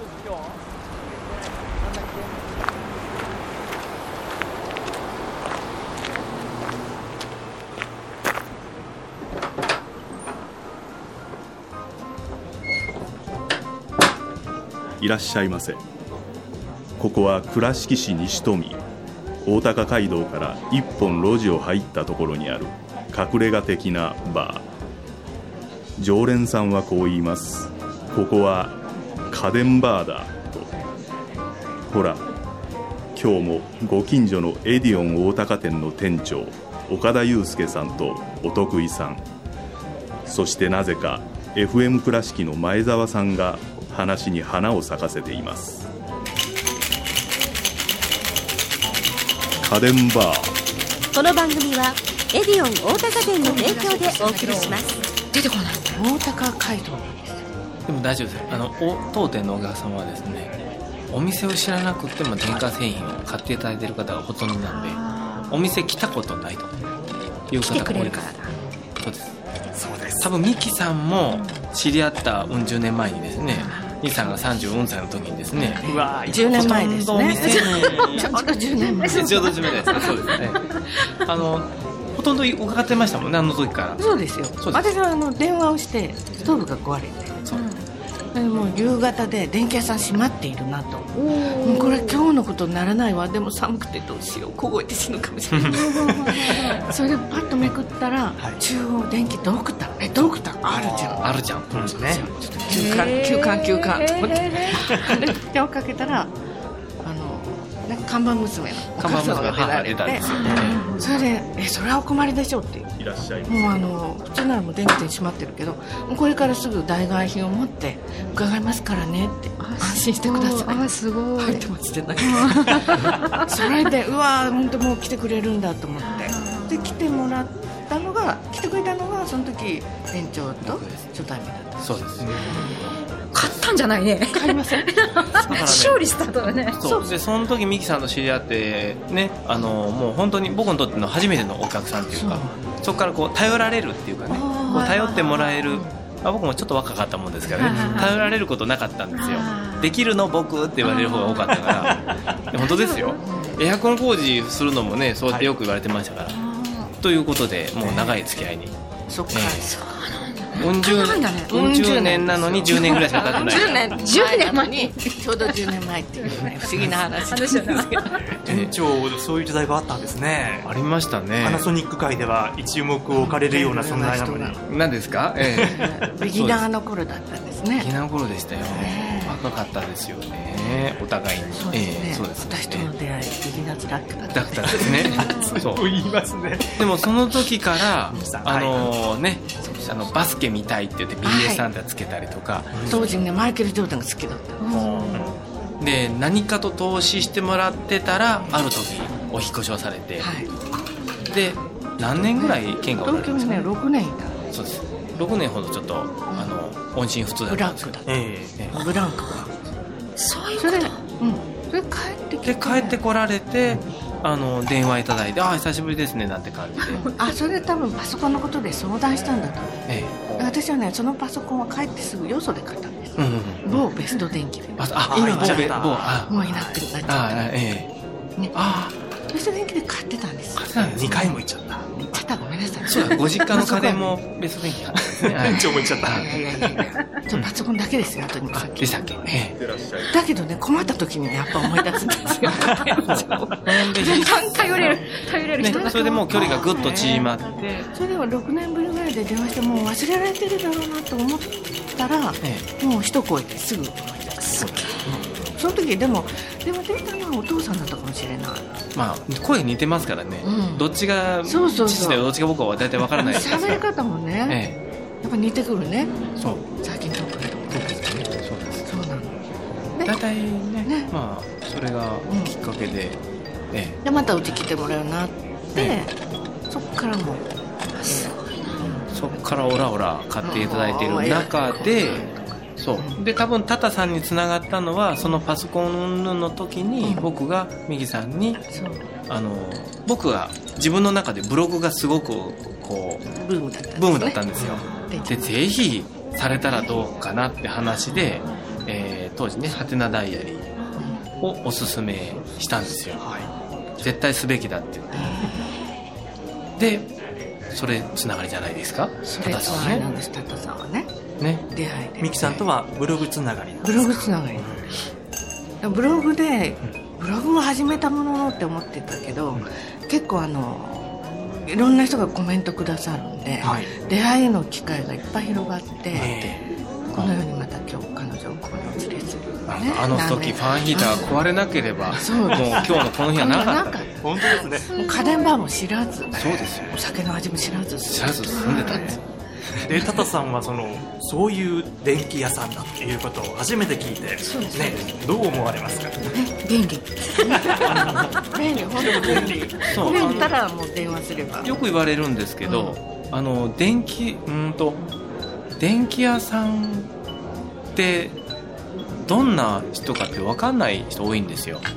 いらっしゃいませ。ここは倉敷市西富大高街道から一本路地を入ったところにある隠れ家的なバー。常連さんはこう言います。ここは家電バーだと。ほら、今日もご近所のエディオン大高店の店長岡田祐介さんとお得意さん、そしてなぜか FM 倉敷の前澤さんが話に花を咲かせています。家電バー。 この番組はエディオン大高店の提供でお送りします。 出てこない。大高街道でも大丈夫です。当店のお客様はですね、お店を知らなくても電化製品を買っていただいている方がほとんどなんで、お店来たことないという方が多いです。そうです。 そうです。 多分ミキさんも知り合った10年前にですね、ミキさんが34歳の時にですね、 うわー、 10年前ですね。 ちょうど10年前。 ちょうど10年前です。そうですね。ほとんど伺ってましたもんね、あの時から。 そうですよ。私は電話をしてストーブが壊れて、もう夕方で電気屋さん閉まっているなと。もうこれ今日のことにならないわ。でも寒くてどうしよう、凍えて死ぬかもしれないそれでパッとめくったら、中央電気ドクターあるじゃん。 あるじゃん。そうですね。 ちょっと休館と思って電話かけたら看板娘のお母様が出られて、それでそれはお困りでしょうっていらっしゃい。 もう普通ならもう電気店閉まってるけど、もうこれからすぐ代替品を持って伺いますからねって安心してください。 あ、すごい。 入ってますってないそれでうわー本当もう来てくれるんだと思って、で来てくれたのがその時店長と初対面だった。 そうです。 買ったんじゃないね。 買いません勝利したとはね。 そうで、その時ミキさんと知り合ってね、もう本当に僕にとっての初めてのお客さんっていうか、そこからこう頼られるっていうかね、こう頼ってもらえる。僕もちょっと若かったもんですからね、頼られることなかったんですよ。できるの僕って言われる方が多かったから本当ですよ。エアコン工事するのもね、そうやってよく言われてましたから、ということでもう長い付き合いに。 そっか、 40年なのに10年ぐらいしか経ってない 10年前にちょうど10年前っていうね、不思議な話なんですけど店長、そういう時代があったんですね。 ありましたね。 パナソニック界では一目置かれるような存在なのに。 何ですか？ ビギナーの頃だったんですね。 ビギナーの頃でしたよ。若かったですよね、お互いに。 そうですね。 そうですね。 私との出会い、ビギナーズラックだったですね。 そう言いますね。 でもその時からバスケ見たいって言って BS サンタつけたりとか、 当時ねマイケル・ジョーダンが好きだったんです。 で何かと投資してもらってたら、ある時お引越しをされて、で何年ぐらい県がおられるんですか？ 東京にね6年いた。 そうです。6年ほどちょっと音信不通だったんですけど、 ブランクがそういうそれで帰ってこられて、電話いただいて、久しぶりですねなんて感じでそれで多分パソコンのことで相談したんだと思う。私はねそのパソコンは帰ってすぐよそで買ったんです。某ベスト電機で。今はもういなくなっちゃった。ベスト電機で買ってたんです。 2回も行っちゃった。 ごめんなさい。 そうだ、ご実家の家電もベスト電機なんですね。 店長も行っちゃった。 パソコンだけですよ、後にでしたっけ？ だけどね、困った時にねやっぱ思い出すんですよ。 頼れる人が。 それでもう距離がぐっと縮まって、 それでは6年ぶりぐらいで電話してもう忘れられてるだろうなと思ったら、もう一声ですぐ思い出す。その時でも出たのはお父さんだったかもしれない。 声似てますからね、どっちが父でどっちが僕は大体わからないですから。 喋り方もね、やっぱ似てくるね。 そう、 最近の子だと思うんですけど。 そうです。 そうなの。 大体ね、それがきっかけで、 でまたうち来てもらうようになって、そっからもうすごいな。 そっからオラオラ買っていただいている中で、そうで多分タタさんにつながったのは、そのパソコンの時に僕がミキさんに、僕が自分の中でブログがすごくこうブームだったんですよ。でぜひされたらどうかなって話で、 当時ねハテナダイアリーをおすすめしたんですよ、絶対すべきだって言ってでそれつながりじゃないですか。 それつながりなんです。タタさんはね出会いでミキさんとはブログつながりなんです。 ブログつながり、ブログでブログを始めたもののって思ってたけど、結構いろんな人がコメントくださるんで、出会いの機会がいっぱい広がって、このようにまた今日彼女をここにお連れする、 あの時ファンヒーター壊れなければもう今日のこの日はなかった。 本当ですね。 家電バーも知らず、 そうですよ、 お酒の味も知らず住んでたんです。 でタタさんはそういう電気屋さんだっていうことを初めて聞いて、ね、どう思われますか。 便利便利、本当に便利。そう便利たらもう電話すれば。 よく言われるんですけど、電気屋さんってどんな人かって分かんない人多いんですよ。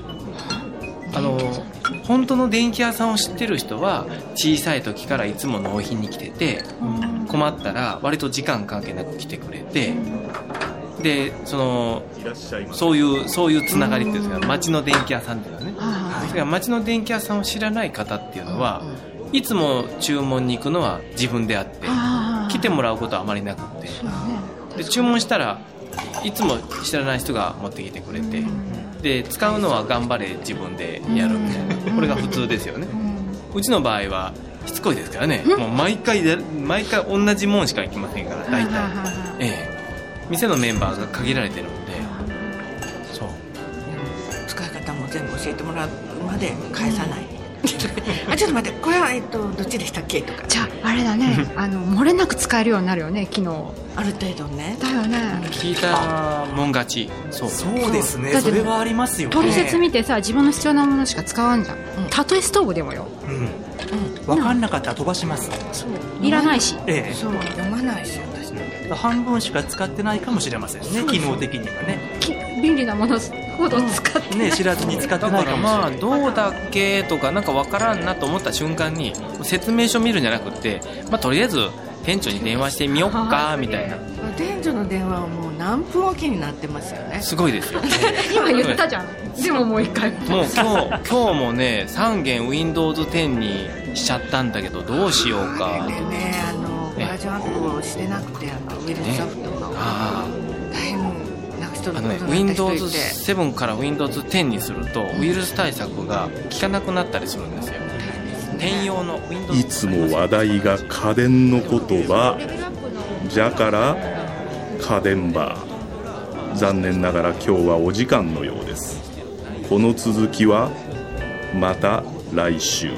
本当の電気屋さんを知ってる人は小さい時からいつも納品に来てて、困ったら割と時間関係なく来てくれて、でそういうつながりっていうんですか、町の電気屋さんっていうのはね、それから町の電気屋さんを知らない方っていうのは、いつも注文に行くのは自分であって来てもらうことはあまりなくて、で注文したらいつも知らない人が持ってきてくれて、で使うのは頑張れ自分でやるみたいな、これが普通ですよね。うちの場合はしつこいですからね、もう毎回同じもんしか行きませんから、大体、店のメンバーが限られてるんで、そう使い方も全部教えてもらうまで返さない、ちょっと待って、これはどっちでしたっけとか。 じゃああれだね、漏れなく使えるようになるよね、機能ある程度ね。 だよね、 聞いたもん勝ち。 そうですね、それはありますよね。 取説見てさ、自分の必要なものしか使わんじゃん、たとえストーブでもよ、 分かんなかったら飛ばします。 いらないし、 そう読まないし、私半分しか使ってないかもしれませんね、機能的にはね。 便利なものほど使ってね、知らずに使ってないかもしれない。 だからどうだっけとかなんか分からんなと思った瞬間に説明書見るんじゃなくて、とりあえず店長に電話してみよっかみたいな。 店長の電話はもう何分おきになってますよね。 すごいですよ今言ったじゃん。でももう一回もう今日もね3件 Windows 10にしちゃったんだけどどうしようかでね、バージョンアップをしてなくて、ウイルスソフトが大変な人のことになった人いて、 Windows 7から Windows 10にするとウイルス対策が効かなくなったりするんですよ。専用の Windows いつも話題が家電の言葉じゃから家電バー。残念ながら今日はお時間のようです。この続きはまた来週。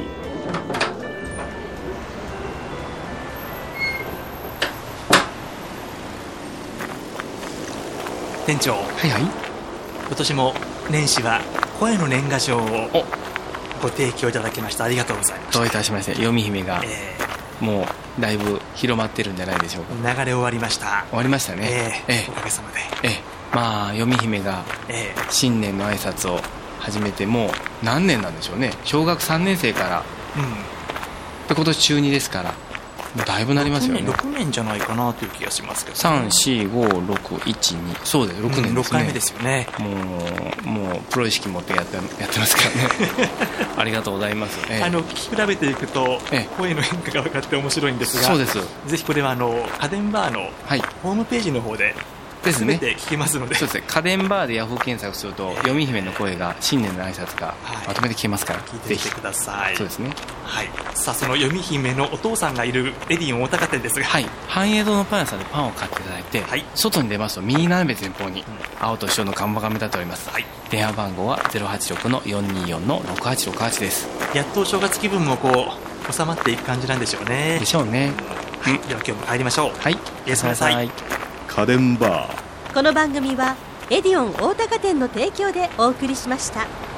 店長、今年も年始は声の年賀状をご提供いただきました。ありがとうございました。 どういたしまして。読み姫が、もうだいぶ広まってるんじゃないでしょうか。 流れ終わりました。 終わりましたね、 おかげさまで、 読み姫が新年の挨拶を始めてもう何年なんでしょうね。小学3年生から、で今年中2ですからだいぶなりますよね。 6年じゃないかなという気がしますけど、 34561そうです、6年ですね、 6回目ですよね。 もうプロ意識持ってやってますからねありがとうございます、 聞き比べていくと、声の変化が分かって面白いんですが、 そうです。 ぜひこれは家電バーのホームページの方でですね、 全て聞けますので、 そうですね、家電バーでヤフー検索すると読み姫の声が新年の挨拶がまとめて聞けますから、 聞いてみてください。 そうですね、 さあその読み姫のお父さんがいるエディオン大高店ですが、 繁栄堂のパン屋さんでパンを買っていただいて、外に出ますと右斜め前方に青と白の看板が目立っております、電話番号は 086-424-6868 です。 やっとお正月気分も収まっていく感じなんでしょうね。 でしょうね、 では今日も帰りましょう。おやすみなさい。 家電バー。 この番組はエディオン大高店の提供でお送りしました。